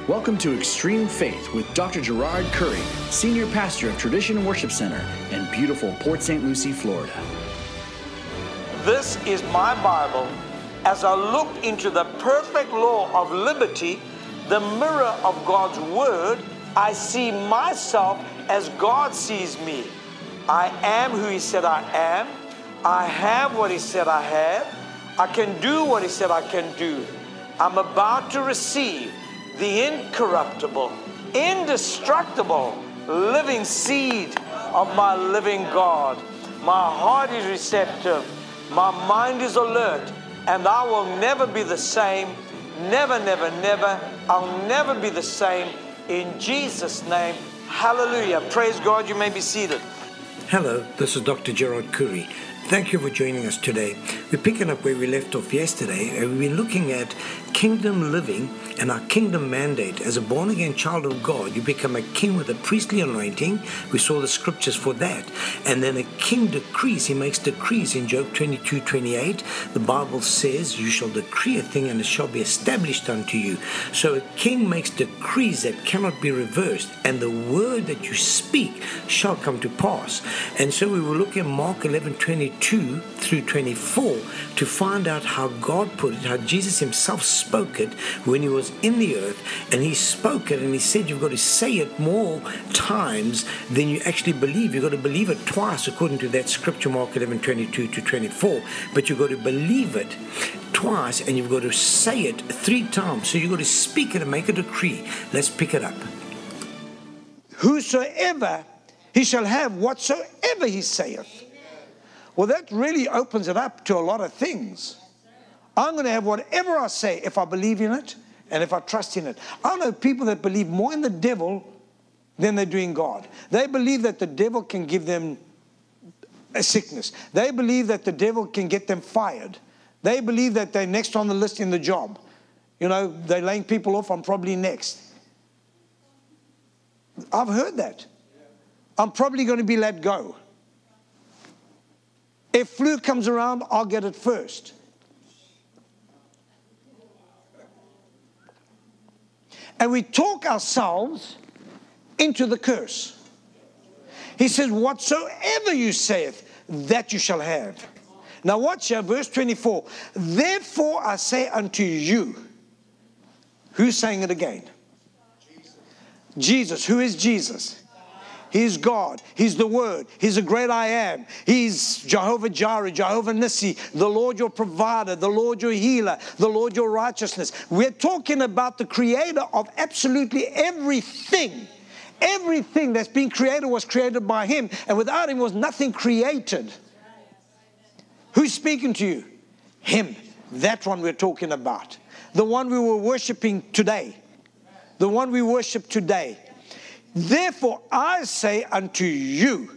Welcome to Extreme Faith with Dr. Gerard Curry, Senior Pastor of Tradition Worship Center in beautiful Port St. Lucie, Florida. This is my Bible. As I look into the perfect law of liberty, the mirror of God's Word, I see myself as God sees me. I am who He said I am. I have what He said I have. I can do what He said I can do. I'm about to receive the incorruptible, indestructible, living seed of my living God. My heart is receptive. My mind is alert. And I will never be the same. Never, never, never. I'll never be the same. In Jesus' name, hallelujah. Praise God. You may be seated. Hello, this is Dr. Gerard Curry. Thank you for joining us today. We're picking up where we left off yesterday, and we've been looking at kingdom living and our kingdom mandate. As a born-again child of God, you become a king with a priestly anointing. We saw the scriptures for that. And then a king decrees. He makes decrees in Job 22:28. The Bible says, you shall decree a thing and it shall be established unto you. So a king makes decrees that cannot be reversed, and the word that you speak shall come to pass. And so we will look at Mark 11:22 through 24 to find out how God put it, how Jesus himself spoke it when he was in the earth, and he spoke it and he said you've got to say it more times than you actually believe. You've got to believe it twice according to that scripture, Mark 11:22 to 24, but you've got to believe it twice and you've got to say it 3 times. So you've got to speak it and make a decree. Let's pick it up. Whosoever he shall have whatsoever he saith. Well, that really opens it up to a lot of things. I'm going to have whatever I say if I believe in it and if I trust in it. I know people that believe more in the devil than they do in God. They believe that the devil can give them a sickness. They believe that the devil can get them fired. They believe that they're next on the list in the job. You know, they're laying people off, I'm probably next. I've heard that. I'm probably going to be let go. If flu comes around, I'll get it first. And we talk ourselves into the curse. He says, whatsoever you saith, that you shall have. Now watch here, verse 24. Therefore I say unto you. Who's saying it again? Jesus. Who is Jesus? He's God. He's the Word. He's the great I am. He's Jehovah Jireh, Jehovah Nissi, the Lord your provider, the Lord your healer, the Lord your righteousness. We're talking about the creator of absolutely everything. Everything that's been created was created by Him, and without Him was nothing created. Who's speaking to you? Him. That one we're talking about. The one we were worshiping today. The one we worship today. Therefore I say unto you,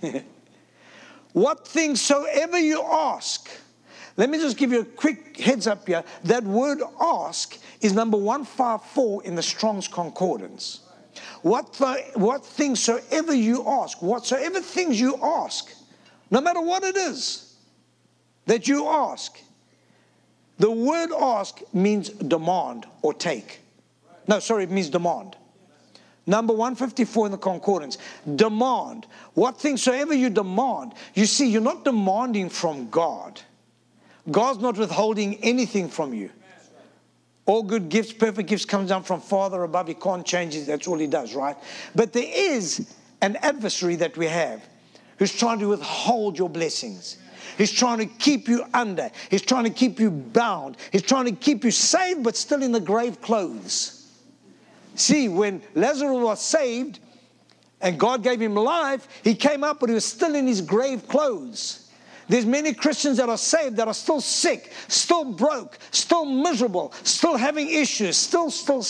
what things soever you ask. Let me just give you a quick heads up here. That word ask is number 154 in the Strong's Concordance. What things soever you ask, whatsoever things you ask, no matter what it is that you ask. The word ask means demand or take. No, sorry, it means demand. Number 154 in the concordance. Demand. What things soever you demand. You see, you're not demanding from God. God's not withholding anything from you. All good gifts, perfect gifts comes down from Father above. He can't change it. That's all He does, right? But there is an adversary that we have who's trying to withhold your blessings. He's trying to keep you under. He's trying to keep you bound. He's trying to keep you saved but still in the grave clothes. See, when Lazarus was saved and God gave him life, he came up but he was still in his grave clothes. There's many Christians that are saved that are still sick, still broke, still miserable, still having issues, still.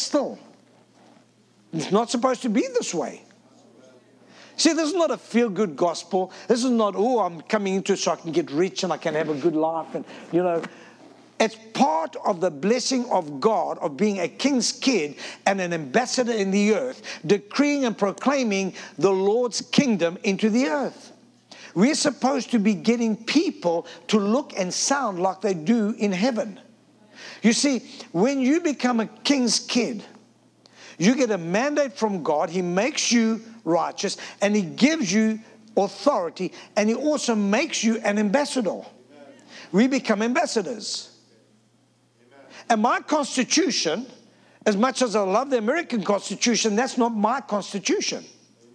It's not supposed to be this way. See, this is not a feel-good gospel. This is not, oh, I'm coming into it so I can get rich and I can have a good life. And, you know, it's part of the blessing of God of being a king's kid and an ambassador in the earth, decreeing and proclaiming the Lord's kingdom into the earth. We're supposed to be getting people to look and sound like they do in heaven. You see, when you become a king's kid, You get a mandate from God. He makes you righteous, and He gives you authority, and He also makes you an ambassador. We become ambassadors. And my constitution, as much as I love the American Constitution, that's not my constitution.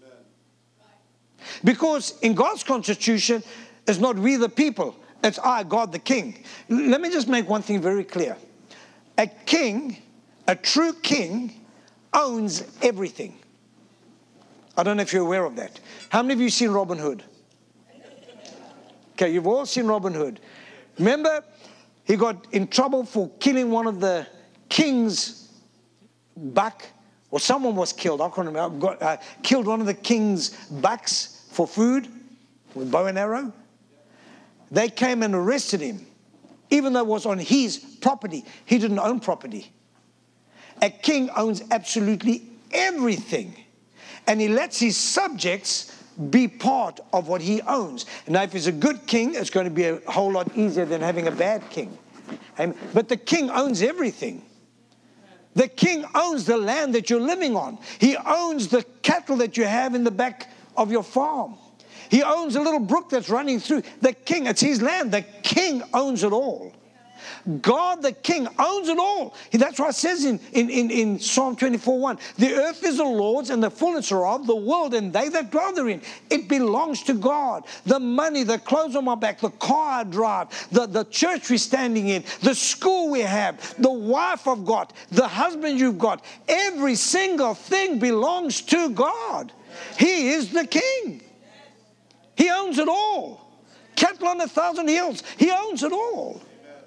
Because in God's constitution, it's not we the people, it's I, God the King. Let me just make one thing very clear. A king, a true king, owns everything. I don't know if you're aware of that. How many of you seen Robin Hood? Okay, you've all seen Robin Hood. Remember, he got in trouble for killing one of the king's buck, or someone was killed. I can't remember. Killed one of the king's bucks for food with bow and arrow. They came and arrested him, even though it was on his property. He didn't own property. A king owns absolutely everything, and he lets his subjects be part of what he owns. Now, if he's a good king, it's going to be a whole lot easier than having a bad king. But the king owns everything. The king owns the land that you're living on. He owns the cattle that you have in the back of your farm. He owns a little brook that's running through. The king, it's his land. The king owns it all. God the King owns it all. That's why it says in Psalm 24:1, the earth is the Lord's and the fullness thereof, the world and they that dwell therein. It belongs to God. The money, the clothes on my back, the car I drive, the church we're standing in, the school we have, the wife I've got, the husband you've got, every single thing belongs to God. He is the King. He owns it all. Cattle on 1,000 hills. He owns it all.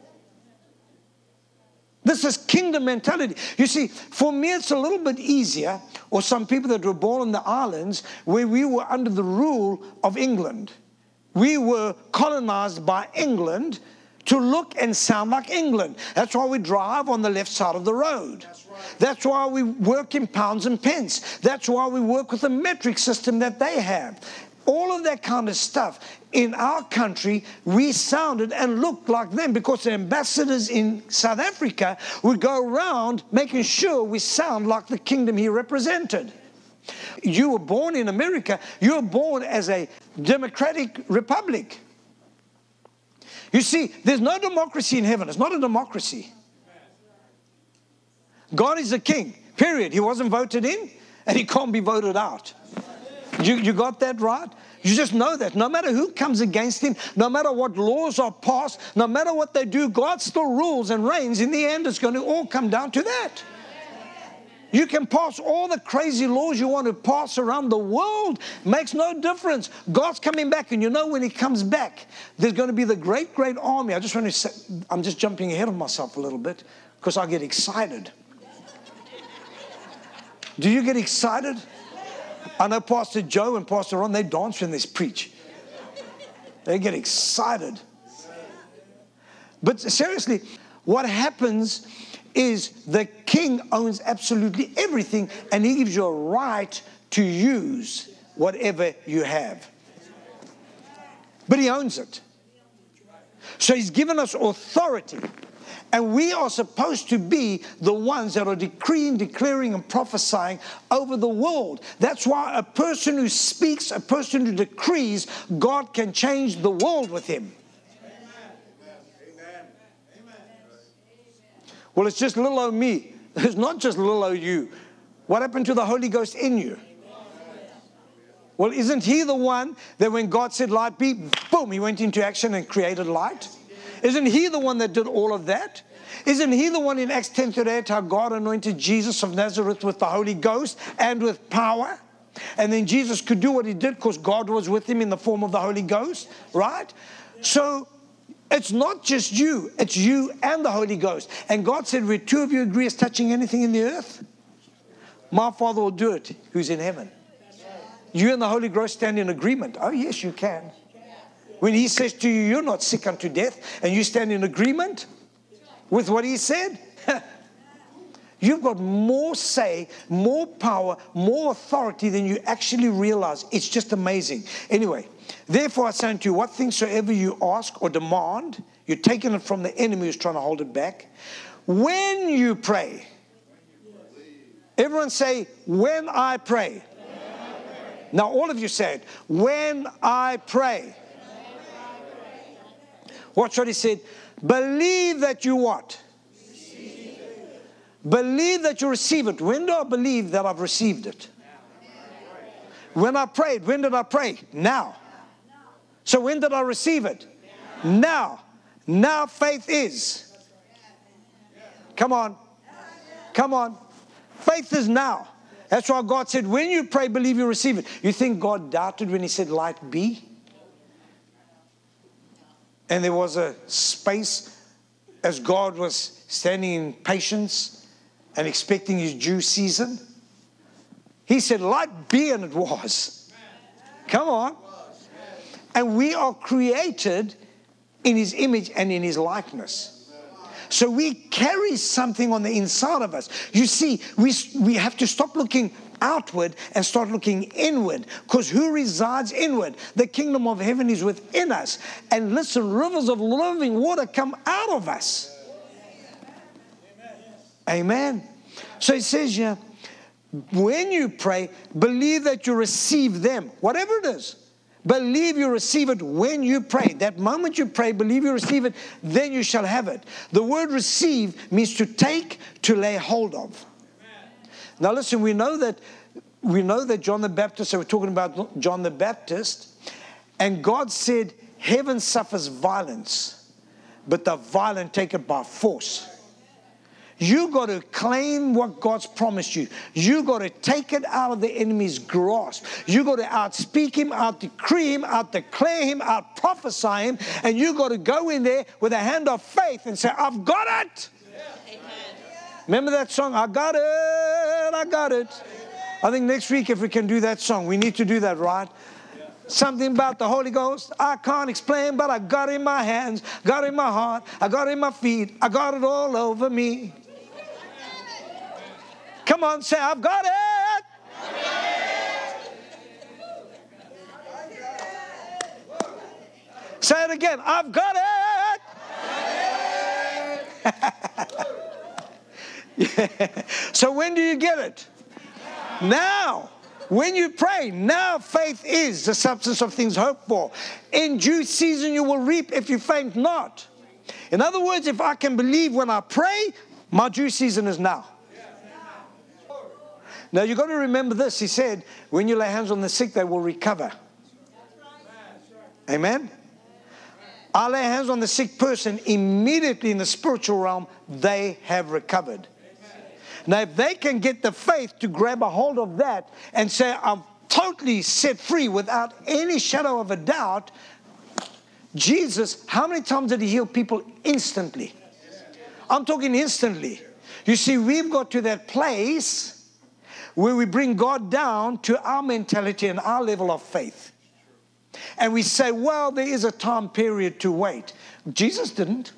This is kingdom mentality. You see, for me it's a little bit easier, or some people that were born in the islands where we were under the rule of England. We were colonized by England to look and sound like England. That's why we drive on the left side of the road. That's why we work in pounds and pence. That's why we work with the metric system that they have. All of that kind of stuff. In our country, we sounded and looked like them because the ambassadors in South Africa would go around making sure we sound like the kingdom he represented. You were born in America. You were born as a democratic republic. You see, there's no democracy in heaven. It's not a democracy. God is the king, period. He wasn't voted in, and he can't be voted out. You got that right? You just know that. No matter who comes against him, no matter what laws are passed, no matter what they do, God still rules and reigns. In the end, it's going to all come down to that. You can pass all the crazy laws you want to pass around the world. Makes no difference. God's coming back, and you know when he comes back, there's going to be the great, great army. I just want to say, I'm just jumping ahead of myself a little bit because I get excited. Do you get excited? I know Pastor Joe and Pastor Ron, they dance when they preach. They get excited. But seriously, what happens is the king owns absolutely everything, and he gives you a right to use whatever you have. But he owns it. So he's given us authority. And we are supposed to be the ones that are decreeing, declaring, and prophesying over the world. That's why a person who speaks, a person who decrees, God can change the world with him. Amen. Well, it's just little old me. It's not just little old you. What happened to the Holy Ghost in you? Well, isn't he the one that when God said light be, boom, he went into action and created light? Isn't he the one that did all of that? Isn't he the one in Acts 10:38 how God anointed Jesus of Nazareth with the Holy Ghost and with power? And then Jesus could do what he did because God was with him in the form of the Holy Ghost, right? So it's not just you, it's you and the Holy Ghost. And God said, where two of you agree as touching anything in the earth, my Father will do it who's in heaven. You and the Holy Ghost stand in agreement. Oh, yes, you can. When he says to you, you're not sick unto death, and you stand in agreement with what he said, you've got more say, more power, more authority than you actually realize. It's just amazing. Anyway, therefore I say unto you, what things soever you ask or demand, you're taking it from the enemy who's trying to hold it back. When you pray, Everyone say, when I pray. Now all of you say it. When I pray. Watch what he said. Believe that you what? Believe that you receive it. When do I believe that I've received it? When I prayed. When did I pray? Now. So when did I receive it? Now. Now faith is. Come on. Come on. Faith is now. That's why God said, when you pray, believe you receive it. You think God doubted when he said, light be? And there was a space as God was standing in patience and expecting his due season. He said, light be, and it was. Come on. And we are created in his image and in his likeness. So we carry something on the inside of us. You see, we have to stop looking outward and start looking inward. Because who resides inward? The kingdom of heaven is within us. And listen, rivers of living water come out of us. Amen. So it says here, when you pray, believe that you receive them. Whatever it is. Believe you receive it when you pray. That moment you pray, believe you receive it, then you shall have it. The word receive means to take, to lay hold of. Now listen, we know that John the Baptist, so we're talking about John the Baptist, and God said, heaven suffers violence, but the violent take it by force. You got to claim what God's promised you. You got to take it out of the enemy's grasp. You got to outspeak him, out-decree him, out-declare him, out-prophesy him, and you got to go in there with a hand of faith and say, I've got it. Yeah. Remember that song, I got it, I got it. I think next week if we can do that song, we need to do that, right? Something about the Holy Ghost I can't explain, but I got it in my hands, got it in my heart, I got it in my feet, I got it all over me. Come on, say, I've got it. Say it again, I've got it. Yeah. So when do you get it? Now. When you pray, now faith is the substance of things hoped for. In due season you will reap if you faint not. In other words, if I can believe when I pray, my due season is now. Now you've got to remember this. He said, when you lay hands on the sick, they will recover. Amen? I lay hands on the sick person, immediately in the spiritual realm, they have recovered. Now if they can get the faith to grab a hold of that and say, I'm totally set free without any shadow of a doubt. Jesus, how many times did he heal people instantly? I'm talking instantly. You see, we've got to that place where we bring God down to our mentality and our level of faith. And we say, well, there is a time period to wait. Jesus didn't.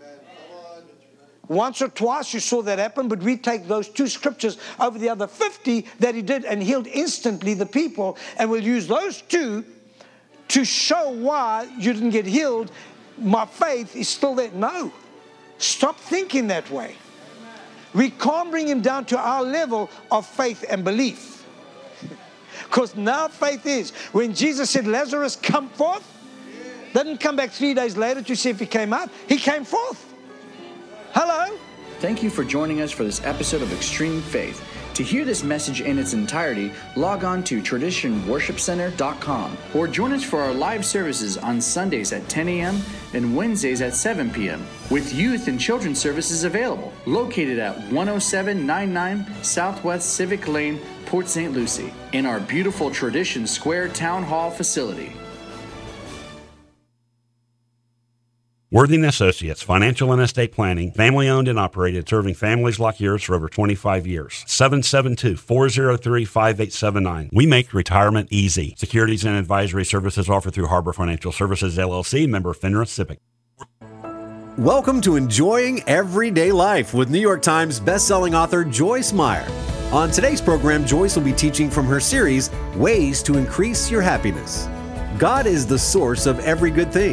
Once or twice you saw that happen, but we take those 2 scriptures over the other 50 that he did and healed instantly the people, and we'll use those 2 to show why you didn't get healed. My faith is still there. No. Stop thinking that way. We can't bring him down to our level of faith and belief. Because now faith is, when Jesus said, Lazarus, come forth, didn't come back 3 days later to see if he came out. He came forth. Hello? Thank you for joining us for this episode of Extreme Faith. To hear this message in its entirety, log on to traditionworshipcenter.com or join us for our live services on Sundays at 10 a.m. and Wednesdays at 7 p.m. with youth and children's services available. Located at 10799 Southwest Civic Lane, Port St. Lucie, in our beautiful Tradition Square Town Hall facility. Worthing Associates, Financial and Estate Planning, family owned and operated, serving families like yours for over 25 years. 772-403-5879. We make retirement easy. Securities and advisory services offered through Harbor Financial Services, LLC, member FINRA SIPC. Welcome to Enjoying Everyday Life with New York Times bestselling author Joyce Meyer. On today's program, Joyce will be teaching from her series, Ways to Increase Your Happiness. God is the source of every good thing.